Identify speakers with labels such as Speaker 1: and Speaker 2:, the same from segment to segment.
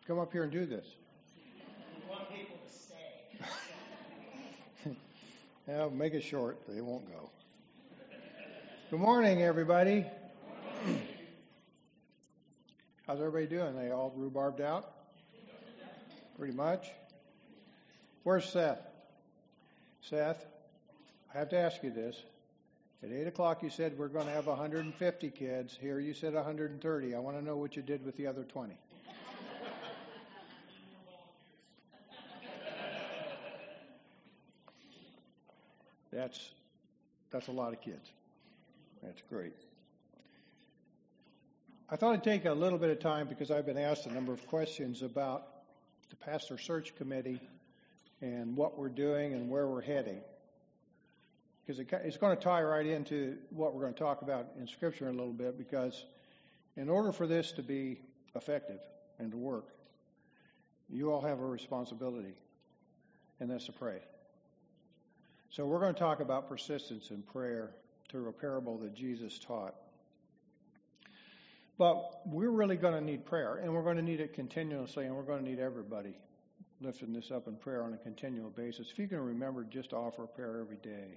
Speaker 1: Come up here and do this.
Speaker 2: We want people to stay.
Speaker 1: Yeah, make it short. They won't go. Good morning, everybody. How's everybody doing? They all rhubarbed out? Pretty much. Where's Seth? Seth, I have to ask you this. At 8 o'clock you said we're going to have 150 kids. Here you said 130. I want to know what you did with the other 20. That's a lot of kids. That's great. I thought I'd take a little bit of time because I've been asked a number of questions about the pastor search committee and what we're doing and where we're heading. Because it's going to tie right into what we're going to talk about in Scripture in a little bit, because in order for this to be effective and to work, you all have a responsibility, and that's to pray. So we're going to talk about persistence in prayer through a parable that Jesus taught. But we're really going to need prayer, and we're going to need it continuously, and we're going to need everybody lifting this up in prayer on a continual basis. If you can remember just to offer a prayer every day.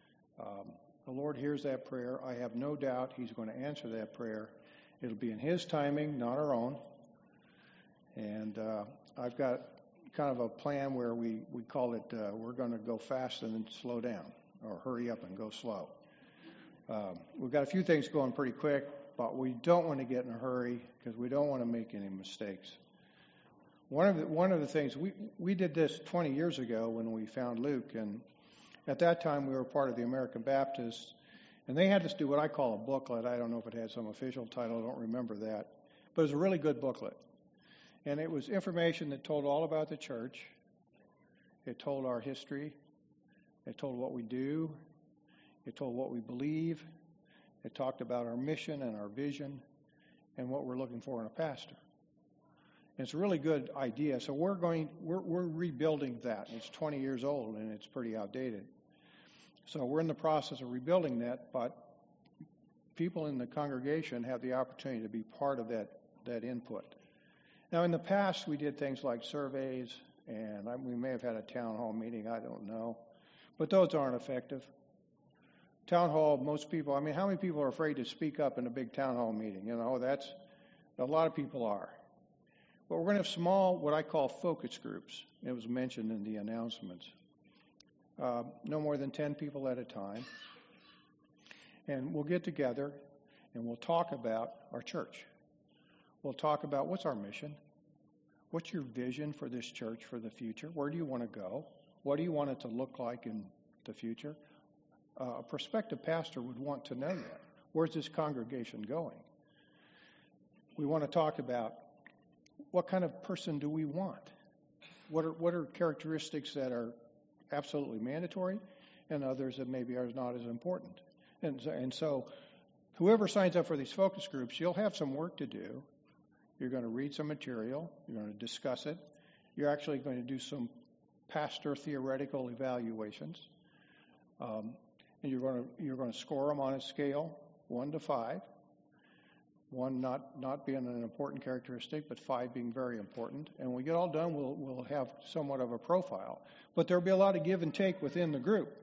Speaker 1: The Lord hears that prayer. I have no doubt He's going to answer that prayer. It'll be in His timing, not our own. And I've got kind of a plan where we call it, we're going to go fast and then slow down, or hurry up and go slow. We've got a few things going pretty quick, but we don't want to get in a hurry because we don't want to make any mistakes. One of the things, we did this 20 years ago when we found Luke, and at that time we were part of the American Baptists, and they had us do what I call a booklet. I don't know if it had some official title, I don't remember that, but it was a really good booklet. And it was information that told all about the church. It told our history. It told what we do. It told what we believe. It talked about our mission and our vision and what we're looking for in a pastor. And it's a really good idea. So we're rebuilding that. It's 20 years old and it's pretty outdated. So we're in the process of rebuilding that, but people in the congregation have the opportunity to be part of that input. Now, in the past, we did things like surveys, and we may have had a town hall meeting, I don't know. But those aren't effective. Town hall, most people, how many people are afraid to speak up in a big town hall meeting? That's a lot of people are. But we're going to have small, what I call focus groups. It was mentioned in the announcements. No more than 10 people at a time. And we'll get together, and we'll talk about our church. We'll talk about what's our mission, what's your vision for this church for the future, where do you want to go, what do you want it to look like in the future. A prospective pastor would want to know that. Where's this congregation going? We want to talk about what kind of person do we want, what are characteristics that are absolutely mandatory and others that maybe are not as important. And so whoever signs up for these focus groups, you'll have some work to do. You're going to read some material. You're going to discuss it. You're actually going to do some pastor theoretical evaluations. And you're going to score them on a scale 1 to 5. 1 not being an important characteristic, but 5 being very important. And when we get all done, we'll have somewhat of a profile. But there'll be a lot of give and take within the group.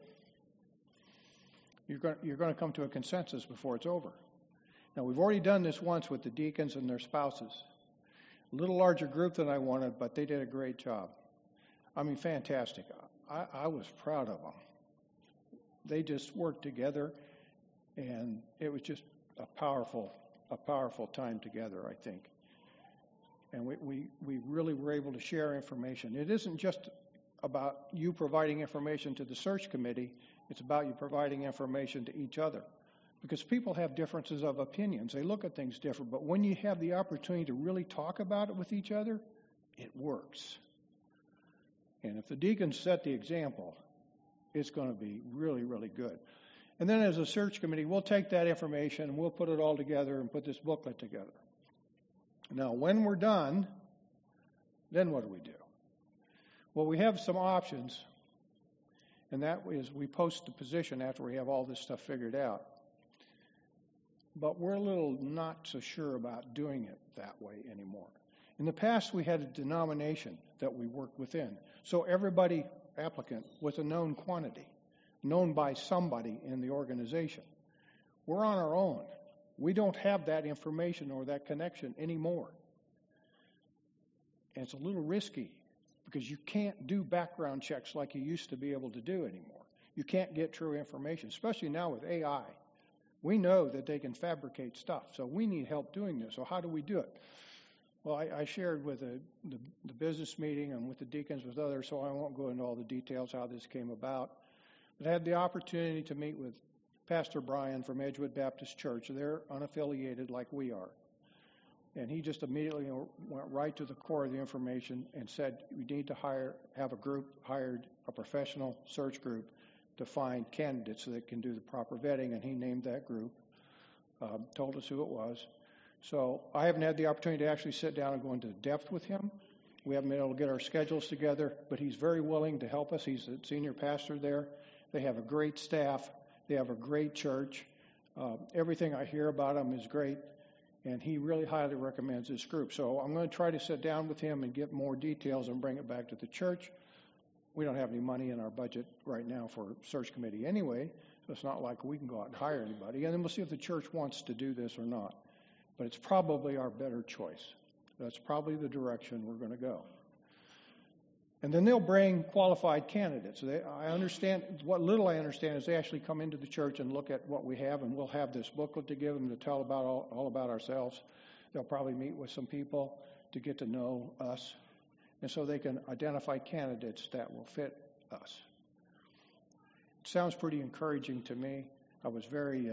Speaker 1: You're going to come to a consensus before it's over. Now, we've already done this once with the deacons and their spouses. A little larger group than I wanted, but they did a great job. Fantastic. I was proud of them. They just worked together, and it was just a powerful time together, I think. And we really were able to share information. It isn't just about you providing information to the search committee. It's about you providing information to each other. Because people have differences of opinions. They look at things different. But when you have the opportunity to really talk about it with each other, it works. And if the deacons set the example, it's going to be really, really good. And then as a search committee, we'll take that information and we'll put it all together and put this booklet together. Now, when we're done, then what do? Well, we have some options. And that is we post the position after we have all this stuff figured out. But we're a little not so sure about doing it that way anymore. In the past, we had a denomination that we worked within. So everybody applicant was a known quantity, known by somebody in the organization. We're on our own. We don't have that information or that connection anymore. And it's a little risky because you can't do background checks like you used to be able to do anymore. You can't get true information, especially now with AI. We know that they can fabricate stuff, so we need help doing this. So how do we do it? Well, I shared with the business meeting and with the deacons, with others, so I won't go into all the details how this came about. But I had the opportunity to meet with Pastor Brian from Edgewood Baptist Church. They're unaffiliated like we are. And he just immediately went right to the core of the information and said, we need to have a group hired, a professional search group, to find candidates that can do the proper vetting. And he named that group, told us who it was. So I haven't had the opportunity to actually sit down and go into depth with him. We haven't been able to get our schedules together, but he's very willing to help us. He's the senior pastor there. They have a great staff. They have a great church. Everything I hear about him is great, and he really highly recommends this group. So I'm going to try to sit down with him and get more details and bring it back to the church. We don't have any money in our budget right now for a search committee anyway, so it's not like we can go out and hire anybody. And then we'll see if the church wants to do this or not. But it's probably our better choice. That's probably the direction we're going to go. And then they'll bring qualified candidates. I understand, what little I understand is they actually come into the church and look at what we have, and we'll have this booklet to give them to tell about all about ourselves. They'll probably meet with some people to get to know us, and so they can identify candidates that will fit us. It sounds pretty encouraging to me. I was very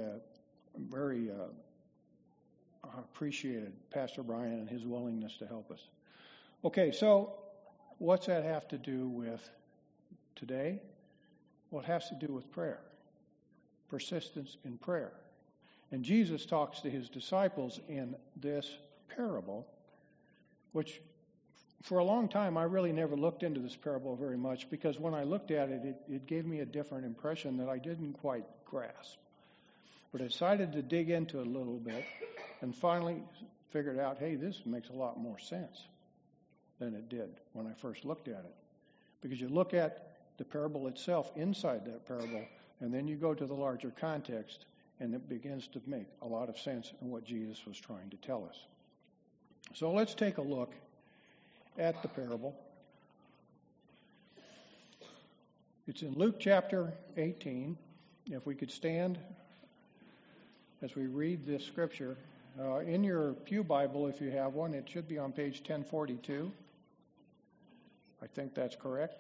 Speaker 1: appreciated Pastor Brian and his willingness to help us. Okay, so what's that have to do with today? Well, it has to do with prayer, persistence in prayer. And Jesus talks to his disciples in this parable, which for a long time I really never looked into this parable very much, because when I looked at it, it gave me a different impression that I didn't quite grasp. But I decided to dig into it a little bit and finally figured out, hey, this makes a lot more sense than it did when I first looked at it. Because you look at the parable itself inside that parable, and then you go to the larger context, and it begins to make a lot of sense in what Jesus was trying to tell us. So let's take a look at the parable. It's in Luke chapter 18. If we could stand as we read this scripture. In your Pew Bible, if you have one, it should be on page 1042. I think that's correct.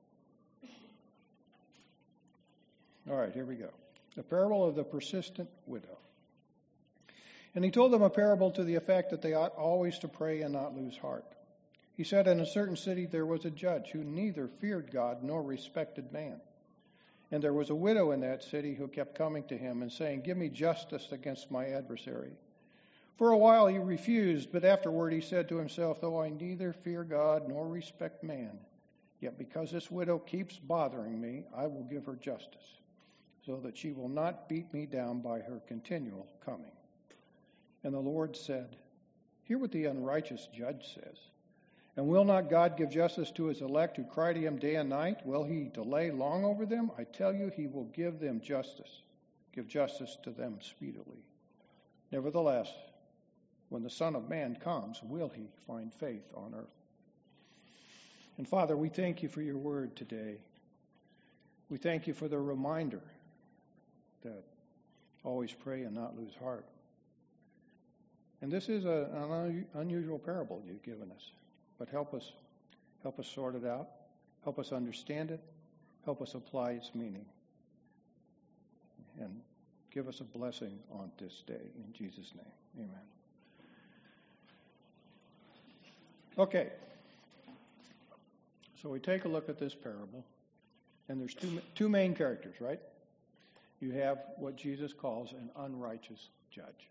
Speaker 1: All right, here we go. The parable of the persistent widow. And he told them a parable to the effect that they ought always to pray and not lose heart. He said, in a certain city there was a judge who neither feared God nor respected man. And there was a widow in that city who kept coming to him and saying, give me justice against my adversary. For a while he refused, but afterward he said to himself, though I neither fear God nor respect man, yet because this widow keeps bothering me, I will give her justice, so that she will not beat me down by her continual coming. And the Lord said, hear what the unrighteous judge says. And will not God give justice to his elect who cry to him day and night? Will he delay long over them? I tell you, he will give them justice, give justice to them speedily. Nevertheless, when the Son of Man comes, will he find faith on earth? And Father, we thank you for your word today. We thank you for the reminder that always pray and not lose heart. And this is an unusual parable you've given us. But help us sort it out. Help us understand it. Help us apply its meaning. And give us a blessing on this day. In Jesus' name, amen. Okay. So we take a look at this parable. And there's two main characters, right? You have what Jesus calls an unrighteous judge.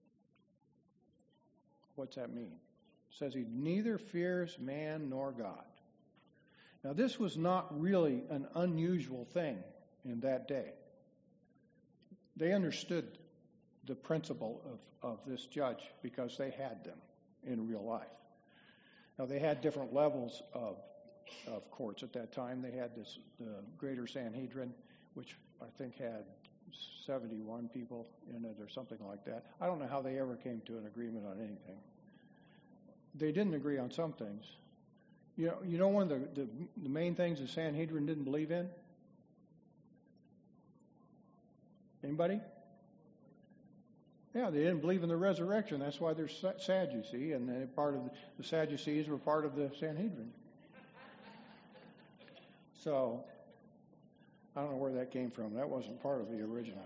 Speaker 1: What's that mean? It says he neither fears man nor God. Now, this was not really an unusual thing in that day. They understood the principle of this judge because they had them in real life. Now, they had different levels of courts at that time. They had the Greater Sanhedrin, which I think had 71 people in it or something like that. I don't know how they ever came to an agreement on anything. They didn't agree on some things. You know one of the main things the Sanhedrin didn't believe in? Anybody? Yeah, they didn't believe in the resurrection. That's why they're Sadducee, and part of the Sadducees were part of the Sanhedrin. So, I don't know where that came from. That wasn't part of the original.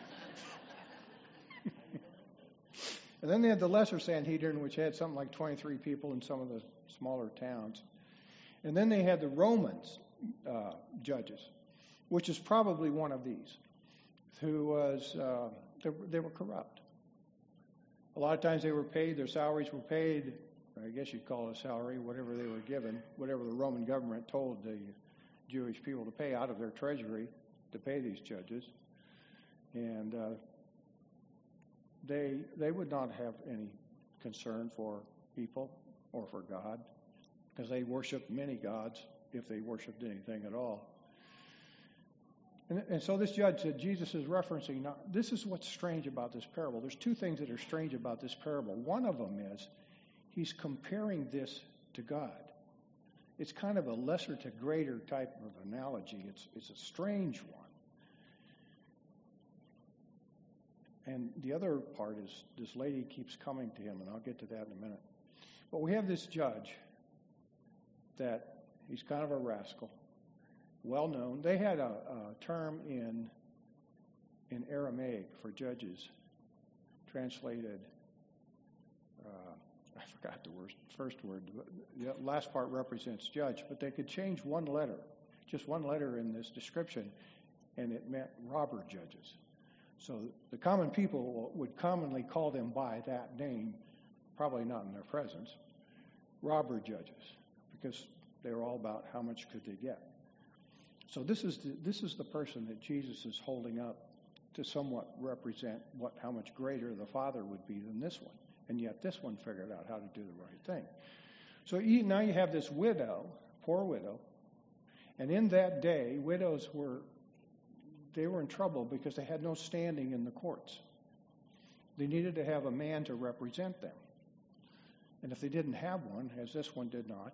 Speaker 1: And then they had the Lesser Sanhedrin, which had something like 23 people in some of the smaller towns. And then they had the Romans judges, which is probably one of these, who was, they were corrupt. A lot of times they were paid, their salaries were paid, I guess you'd call it a salary, whatever they were given, whatever the Roman government told the Jewish people to pay out of their treasury to pay these judges. And they would not have any concern for people or for God, because they worshiped many gods, if they worshiped anything at all. And so this judge that Jesus is referencing, now, this is what's strange about this parable. There's two things that are strange about this parable. One of them is he's comparing this to God. It's kind of a lesser to greater type of analogy. It's a strange one. And the other part is this lady keeps coming to him, and I'll get to that in a minute. But we have this judge that he's kind of a rascal, well known. They had a term in Aramaic for judges, translated, I forgot the first word. The last part represents judge, but they could change one letter, just one letter in this description, and it meant robber judges. So the common people would commonly call them by that name, probably not in their presence, robber judges, because they were all about how much could they get. So this is the person that Jesus is holding up to somewhat represent how much greater the Father would be than this one. And yet this one figured out how to do the right thing. So now you have this widow, poor widow, and in that day, widows were in trouble because they had no standing in the courts. They needed to have a man to represent them. And if they didn't have one, as this one did not,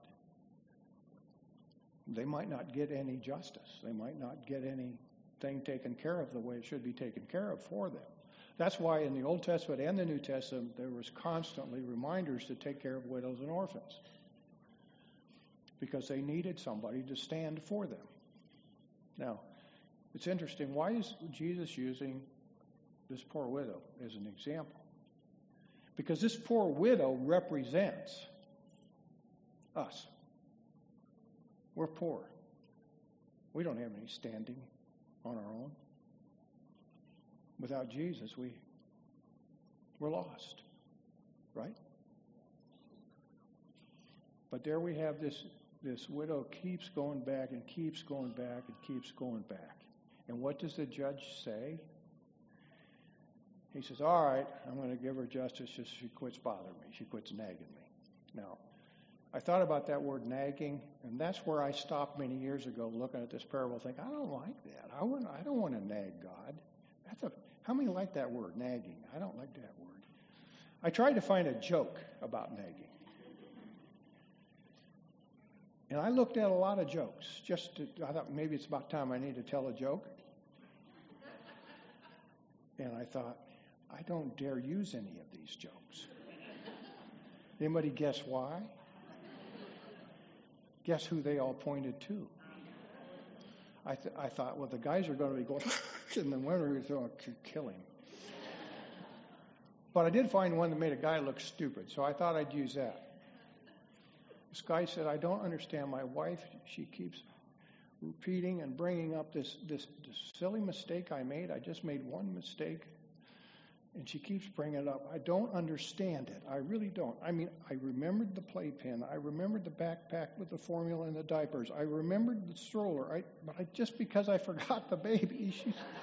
Speaker 1: they might not get any justice. They might not get anything taken care of the way it should be taken care of for them. That's why in the Old Testament and the New Testament, there was constantly reminders to take care of widows and orphans, because they needed somebody to stand for them. Now, it's interesting. Why is Jesus using this poor widow as an example? Because this poor widow represents us. We're poor. We don't have any standing on our own. Without Jesus, we're lost, right? But there we have this widow keeps going back and keeps going back and keeps going back. And what does the judge say? He says, all right, I'm going to give her justice just so she quits bothering me. She quits nagging me. Now, I thought about that word nagging, and that's where I stopped many years ago looking at this parable thinking, I don't like that. I don't want to nag God. How many like that word, nagging? I don't like that word. I tried to find a joke about nagging. And I looked at a lot of jokes. I thought maybe it's about time I need to tell a joke. And I thought, I don't dare use any of these jokes. Anybody guess why? Guess who they all pointed to? I thought, well, the guys are going to be going, and the women are going to kill him. But I did find one that made a guy look stupid, so I thought I'd use that. This guy said, I don't understand my wife. She keeps repeating and bringing up this silly mistake I made. I just made one mistake, and she keeps bringing it up. I don't understand it. I really don't. I mean, I remembered the playpen. I remembered the backpack with the formula and the diapers. I remembered the stroller. But just because I forgot the baby,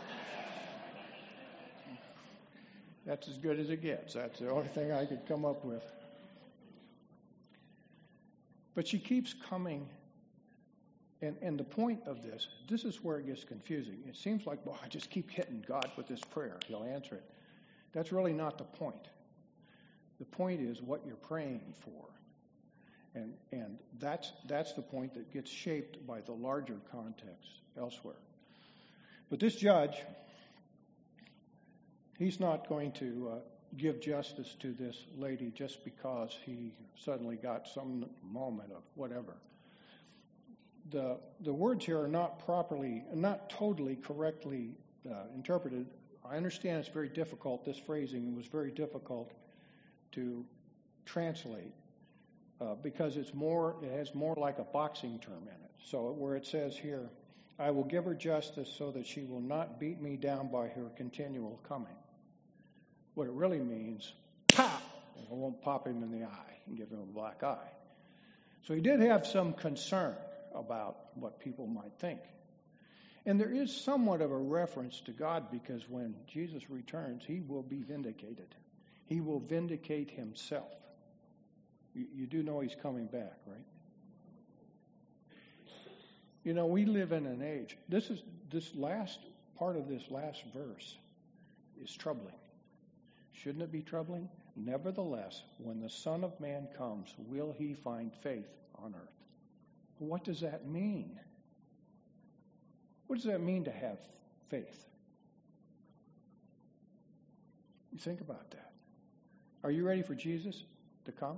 Speaker 1: that's as good as it gets. That's the only thing I could come up with. But she keeps coming. And the point of this is where it gets confusing. It seems like, well, I just keep hitting God with this prayer. He'll answer it. That's really not the point. The point is what you're praying for. And that's the point that gets shaped by the larger context elsewhere. But this judge, he's not going to give justice to this lady just because he suddenly got some moment of whatever. The words here are not totally correctly interpreted. I understand it's very difficult. This phrasing was very difficult to translate because it has more like a boxing term in it. So where it says here, I will give her justice so that she will not beat me down by her continual coming. What it really means, pop, and I won't pop him in the eye and give him a black eye. So he did have some concern about what people might think. And there is somewhat of a reference to God because when Jesus returns, he will be vindicated. He will vindicate himself. You do know he's coming back, right? You know, we live in an age. This last part of this last verse is troubling. Shouldn't it be troubling? Nevertheless, when the Son of Man comes, will he find faith on earth? What does that mean? What does that mean to have faith? You think about that. Are you ready for Jesus to come?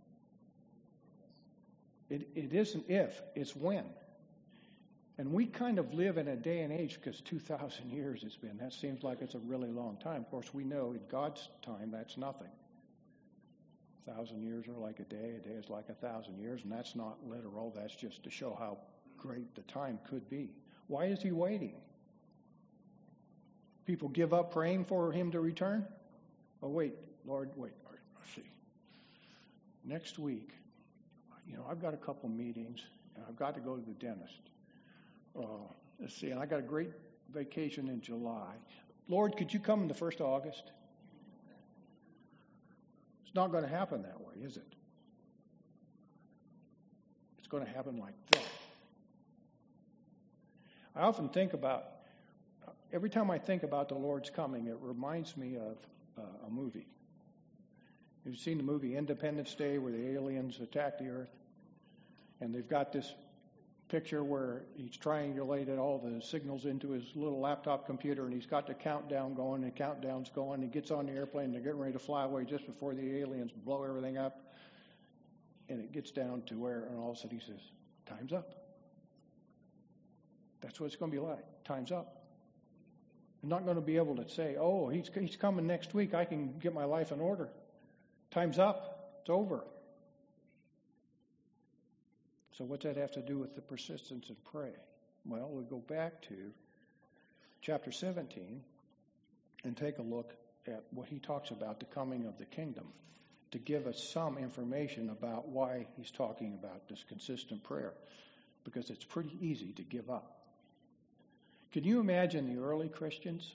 Speaker 1: It isn't if, it's when. And we kind of live in a day and age, because 2,000 years it's been. That seems like it's a really long time. Of course, we know in God's time that's nothing. 1,000 years are like a day is like 1,000 years, and that's not literal. That's just to show how great the time could be. Why is he waiting? People give up praying for him to return? Oh, wait, Lord, let's see. Next week, I've got a couple meetings, and I've got to go to the dentist. Let's see, and I got a great vacation in July. Lord, could you come on the 1st of August? It's not going to happen that way, is it? It's going to happen like that. I often think about, every time I think about the Lord's coming, it reminds me of a movie. You've seen the movie Independence Day where the aliens attack the earth? And they've got this picture where he's triangulated all the signals into his little laptop computer, and he's got the countdown going, and the countdown's going. He gets on the airplane, and they're getting ready to fly away just before the aliens blow everything up. And it gets down to where, and all of a sudden he says, time's up. That's what it's going to be like. Time's up. I'm not going to be able to say, oh, he's coming next week. I can get my life in order. Time's up. It's over. So what's that have to do with the persistence and pray? Well, we go back to chapter 17 and take a look at what he talks about, the coming of the kingdom, to give us some information about why he's talking about this consistent prayer, because it's pretty easy to give up. Can you imagine the early Christians?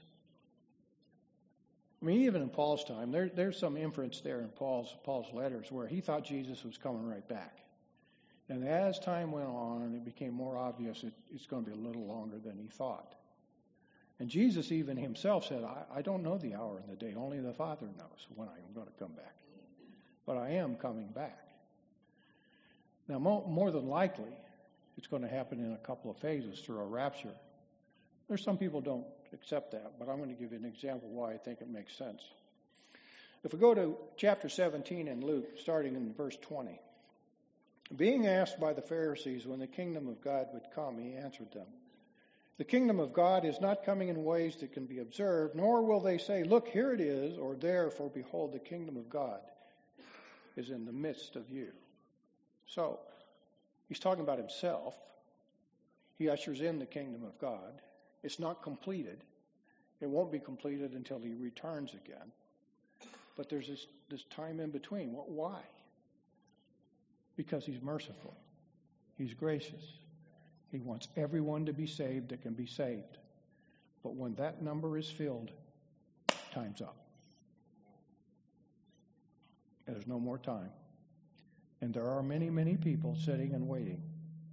Speaker 1: I mean, even in Paul's time, there's some inference there in Paul's letters where he thought Jesus was coming right back. And as time went on and it became more obvious it's going to be a little longer than he thought. And Jesus even himself said, I don't know the hour and the day. Only the Father knows when I am going to come back. But I am coming back. Now, more than likely, it's going to happen in a couple of phases through a rapture. There's some people don't accept that, but I'm going to give you an example why I think it makes sense. If we go to chapter 17 in Luke, starting in verse 20. Being asked by the Pharisees when the kingdom of God would come, he answered them, the kingdom of God is not coming in ways that can be observed, nor will they say, look, here it is, or there, for behold, the kingdom of God is in the midst of you. So, he's talking about himself. He ushers in the kingdom of God. It's not completed. It won't be completed until he returns again. But there's this time in between. Why? Because he's merciful. He's gracious. He wants everyone to be saved that can be saved. But when that number is filled, time's up. And there's no more time. And there are many, many people sitting and waiting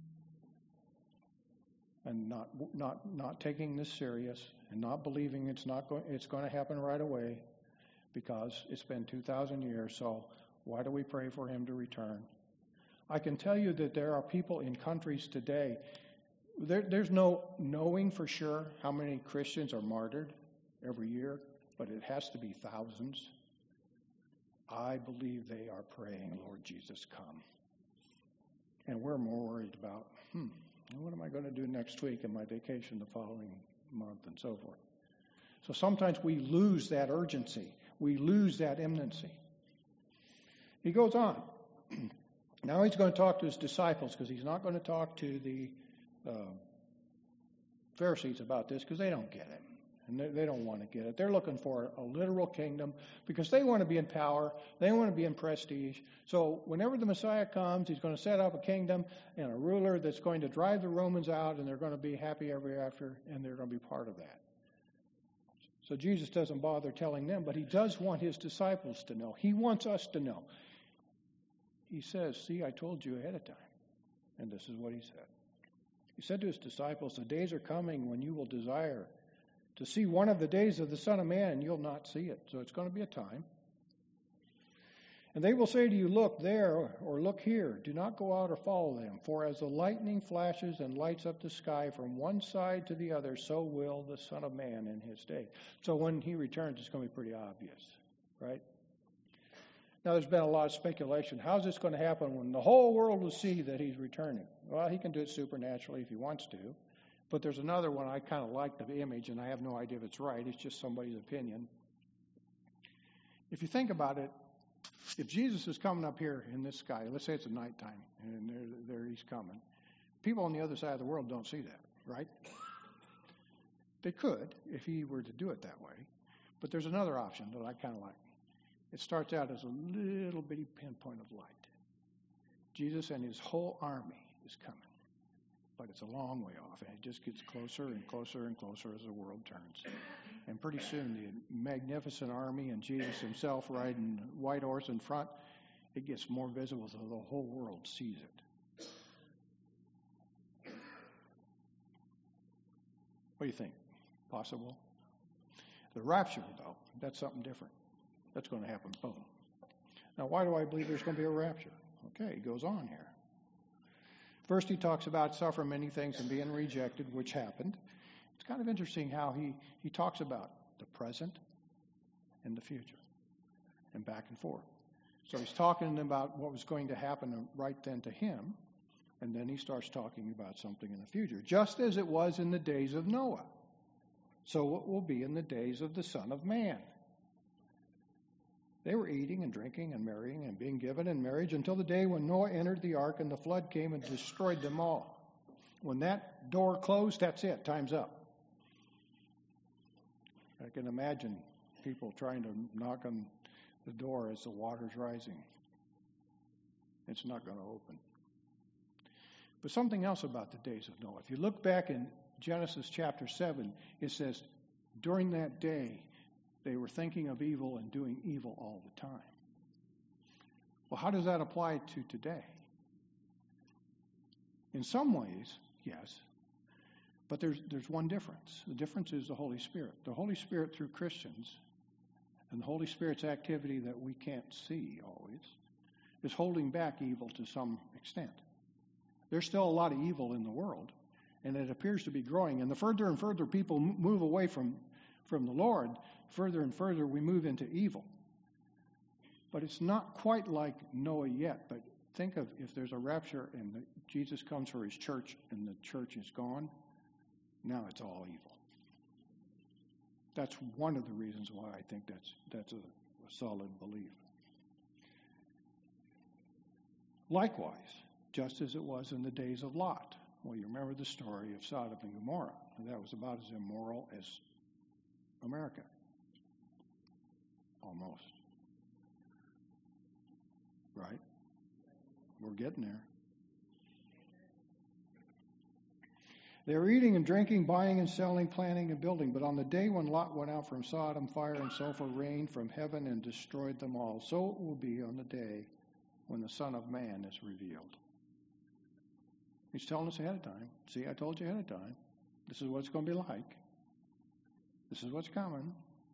Speaker 1: and not taking this serious and not believing it's going to happen right away because it's been 2,000 years. So why do we pray for him to return? I can tell you that there are people in countries today. There's no knowing for sure how many Christians are martyred every year, but it has to be thousands. I believe they are praying, Lord Jesus, come. And we're more worried about, what am I going to do next week and my vacation the following month and so forth. So sometimes we lose that urgency. We lose that imminency. He goes on. Now he's going to talk to his disciples because he's not going to talk to the Pharisees about this because they don't get it. And they don't want to get it. They're looking for a literal kingdom because they want to be in power. They want to be in prestige. So whenever the Messiah comes, he's going to set up a kingdom and a ruler that's going to drive the Romans out, and they're going to be happy ever after, and they're going to be part of that. So Jesus doesn't bother telling them, but he does want his disciples to know. He wants us to know. He says, see, I told you ahead of time. And this is what he said. He said to his disciples, the days are coming when you will desire to see one of the days of the Son of Man, and you'll not see it. So it's going to be a time. And they will say to you, look there, or look here. Do not go out or follow them. For as the lightning flashes and lights up the sky from one side to the other, so will the Son of Man in his day. So when he returns, it's going to be pretty obvious, right? Now, there's been a lot of speculation. How's this going to happen when the whole world will see that he's returning? Well, he can do it supernaturally if he wants to. But there's another one I kind of like the image, and I have no idea if it's right. It's just somebody's opinion. If you think about it, if Jesus is coming up here in this sky, let's say it's at nighttime, and there he's coming. People on the other side of the world don't see that, right? They could if he were to do it that way. But there's another option that I kind of like. It starts out as a little bitty pinpoint of light. Jesus and his whole army is coming. But it's a long way off, and it just gets closer and closer and closer as the world turns. And pretty soon, the magnificent army and Jesus himself riding a white horse in front, it gets more visible so the whole world sees it. What do you think? Possible? The rapture, though, that's something different. That's going to happen, boom. Now, why do I believe there's going to be a rapture? Okay, he goes on here. First, he talks about suffering many things and being rejected, which happened. It's kind of interesting how he talks about the present and the future and back and forth. So he's talking about what was going to happen right then to him, and then he starts talking about something in the future, just as it was in the days of Noah. So it will be in the days of the Son of Man. They were eating and drinking and marrying and being given in marriage until the day when Noah entered the ark and the flood came and destroyed them all. When that door closed, that's it. Time's up. I can imagine people trying to knock on the door as the water's rising. It's not going to open. But something else about the days of Noah. If you look back in Genesis chapter 7, it says, during that day, they were thinking of evil and doing evil all the time. Well, how does that apply to today? In some ways, yes. But there's one difference. The difference is the Holy Spirit. The Holy Spirit through Christians and the Holy Spirit's activity that we can't see always is holding back evil to some extent. There's still a lot of evil in the world, and it appears to be growing. And the further and further people move away from the Lord, further and further we move into evil. But it's not quite like Noah yet. But think of if there's a rapture and Jesus comes for his church and the church is gone, now it's all evil. That's one of the reasons why I think that's a solid belief. Likewise, just as it was in the days of Lot. Well, you remember the story of Sodom and Gomorrah. That was about as immoral as America. Almost. Right? We're getting there. They were eating and drinking, buying and selling, planting and building. But on the day when Lot went out from Sodom, fire and sulfur rained from heaven and destroyed them all. So it will be on the day when the Son of Man is revealed. He's telling us ahead of time. See, I told you ahead of time. This is what it's going to be like. This is what's coming.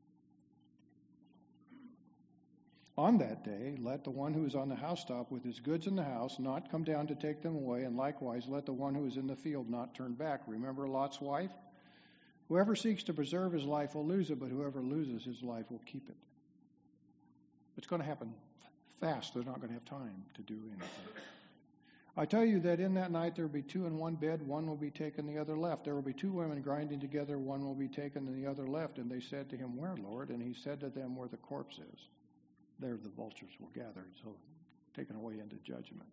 Speaker 1: On that day, let the one who is on the housetop with his goods in the house not come down to take them away, and likewise let the one who is in the field not turn back. Remember Lot's wife? Whoever seeks to preserve his life will lose it, but whoever loses his life will keep it. It's going to happen fast. They're not going to have time to do anything. I tell you that in that night there will be two in one bed, one will be taken, the other left. There will be two women grinding together, one will be taken and the other left. And they said to him, Where, Lord? And he said to them, Where the corpse is. There the vultures will gather, so taken away into judgment.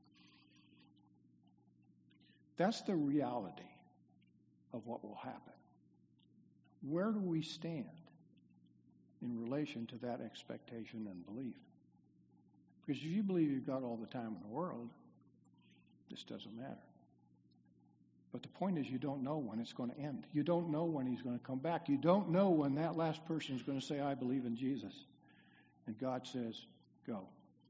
Speaker 1: That's the reality of what will happen. Where do we stand in relation to that expectation and belief? Because if you believe you've got all the time in the world, this doesn't matter. But the point is, you don't know when it's going to end. You don't know when he's going to come back. You don't know when that last person is going to say, I believe in Jesus. And God says, go.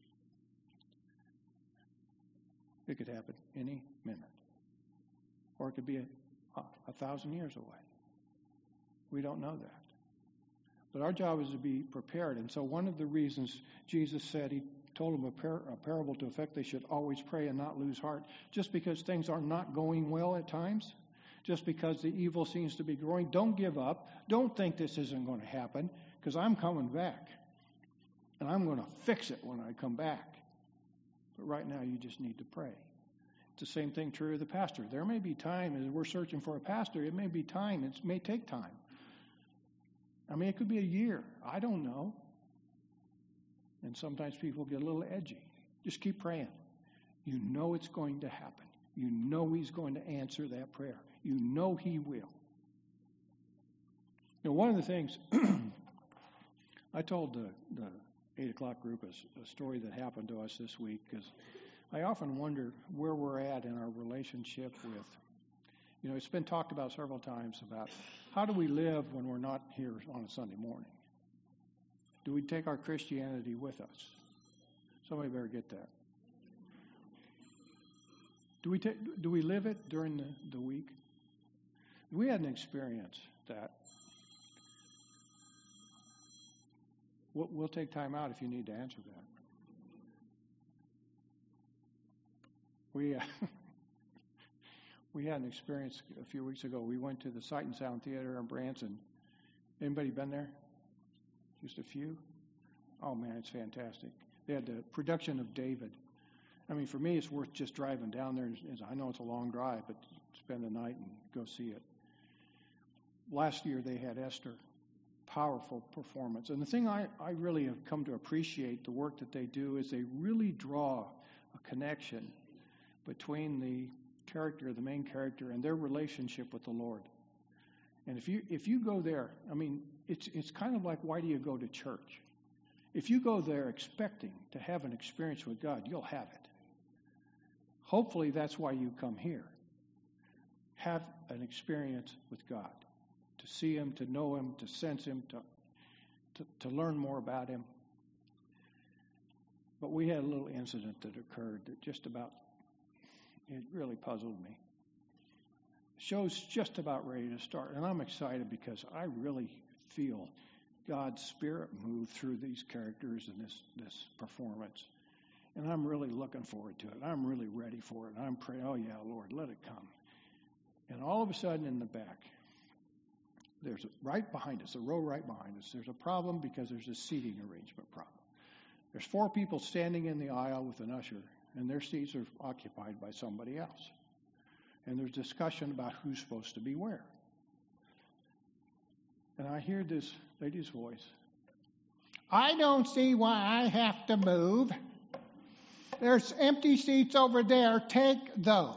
Speaker 1: It could happen any minute. Or it could be 1,000 years away. We don't know that. But our job is to be prepared. And so one of the reasons Jesus said, he told them a parable to effect they should always pray and not lose heart. Just because things are not going well at times, just because the evil seems to be growing, don't give up. Don't think this isn't going to happen, because I'm coming back. And I'm going to fix it when I come back. But right now you just need to pray. It's the same thing true of the pastor. There may be time as we're searching for a pastor. It may be time. It may take time. I mean, it could be a year. I don't know. And sometimes people get a little edgy. Just keep praying. You know it's going to happen. You know he's going to answer that prayer. You know he will. Now, one of the things, I told the 8 o'clock group a story that happened to us this week, because I often wonder where we're at in our relationship with, it's been talked about several times about how do we live when we're not here on a Sunday morning? Do we take our Christianity with us? Somebody better get that. Do we live it during the week? We had an experience that we'll take time out if you need to answer that. We had an experience a few weeks ago. We went to the Sight and Sound Theater in Branson. Anybody been there? Just a few? Oh, man, it's fantastic. They had the production of David. I mean, for me, it's worth just driving down there. I know it's a long drive, but spend the night and go see it. Last year, they had Esther. Powerful performance. And the thing I really have come to appreciate the work that they do is they really draw a connection between the main character, and their relationship with the Lord. And if you go there, I mean, it's kind of like, why do you go to church? If you go there expecting to have an experience with God, you'll have it. Hopefully that's why you come here. Have an experience with God. To see him, to know him, to sense him, to learn more about him. But we had a little incident that occurred that it really puzzled me. The show's just about ready to start, and I'm excited because I really feel God's Spirit move through these characters and this performance. And I'm really looking forward to it. I'm really ready for it. I'm praying, oh yeah, Lord, let it come. And all of a sudden in the back, there's right behind us, a row right behind us, there's a problem because there's a seating arrangement problem. There's 4 people standing in the aisle with an usher, and their seats are occupied by somebody else. And there's discussion about who's supposed to be where. And I hear this lady's voice. I don't see why I have to move. There's empty seats over there. Take those.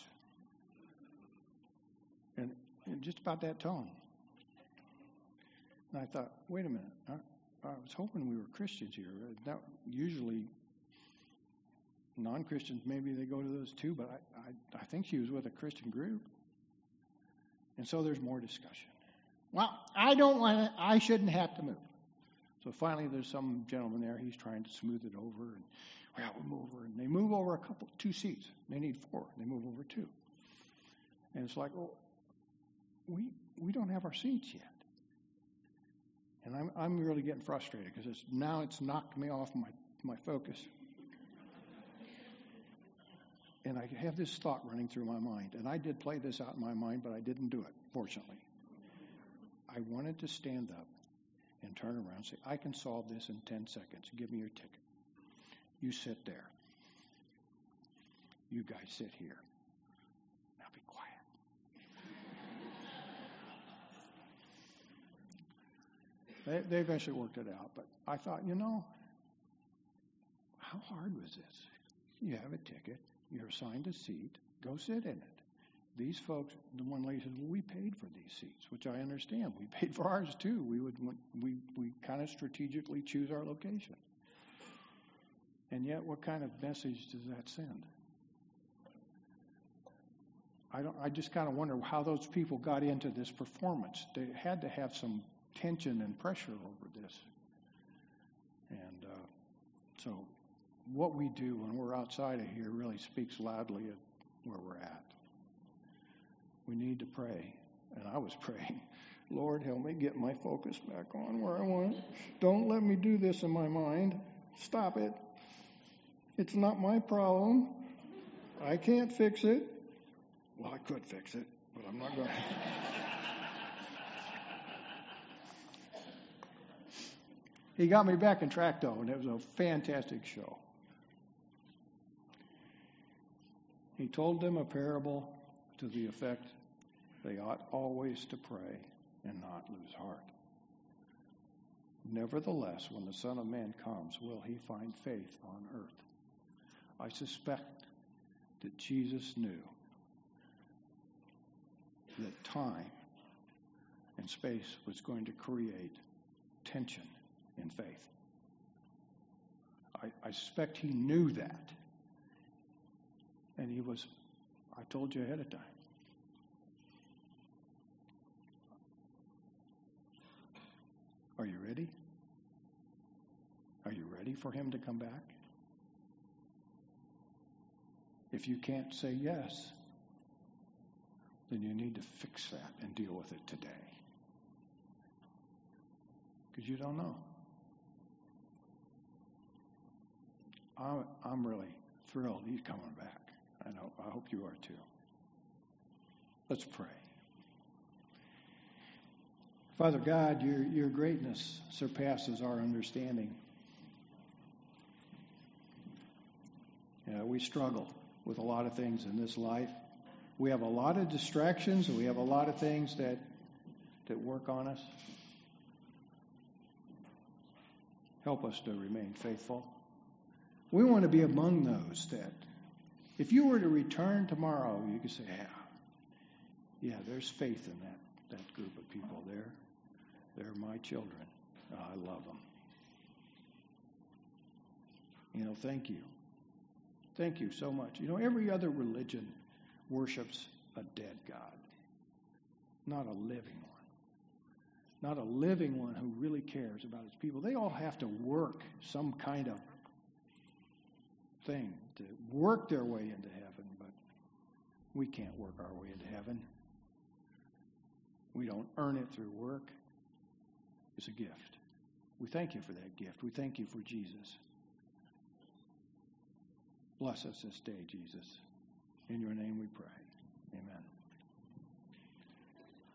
Speaker 1: And just about that tone. And I thought, wait a minute. I was hoping we were Christians here. That usually non-Christians, maybe they go to those too, but I think she was with a Christian group. And so there's more discussion. Well, I shouldn't have to move. So finally there's some gentleman there, he's trying to smooth it over. And Well, we'll move over. And they move over two seats. They need 4. They move over 2. And it's like, oh, we don't have our seats yet. And I'm really getting frustrated because now it's knocked me off my focus. And I have this thought running through my mind. And I did play this out in my mind, but I didn't do it, fortunately. I wanted to stand up and turn around and say, I can solve this in 10 seconds. Give me your ticket. You sit there. You guys sit here. Now be quiet. They eventually worked it out. But I thought, how hard was this? You have a ticket. You're assigned a seat. Go sit in it. These folks, the one lady said, well, we paid for these seats, which I understand. We paid for ours too. We kind of strategically choose our location. And yet, what kind of message does that send? I just kind of wonder how those people got into this performance. They had to have some tension and pressure over this. And so what we do when we're outside of here really speaks loudly of where we're at. We need to pray. And I was praying, Lord, help me get my focus back on where I want it. Don't let me do this in my mind. Stop it. It's not my problem. I can't fix it. Well, I could fix it, but I'm not going to. He got me back on track, though, and it was a fantastic show. He told them a parable to the effect they ought always to pray and not lose heart. Nevertheless, when the Son of Man comes, will he find faith on earth? I suspect that Jesus knew that time and space was going to create tension in faith. I suspect he knew that. And I told you ahead of time. Are you ready? Are you ready for him to come back? If you can't say yes, then you need to fix that and deal with it today. Because you don't know. I'm really thrilled he's coming back. I hope you are too. Let's pray. Father God, your greatness surpasses our understanding. We struggle with a lot of things in this life. We have a lot of distractions, and we have a lot of things that work on us. Help us to remain faithful. We want to be among those that, if you were to return tomorrow, you could say, yeah, there's faith in that group of people there. They're my children. I love them. Thank you. Thank you so much. Every other religion worships a dead God, not a living one. Not a living one who really cares about his people. They all have to work some kind of thing to work their way into heaven, but we can't work our way into heaven. We don't earn it through work. It's a gift. We thank you for that gift. We thank you for Jesus. Bless us this day, Jesus. In your name we pray.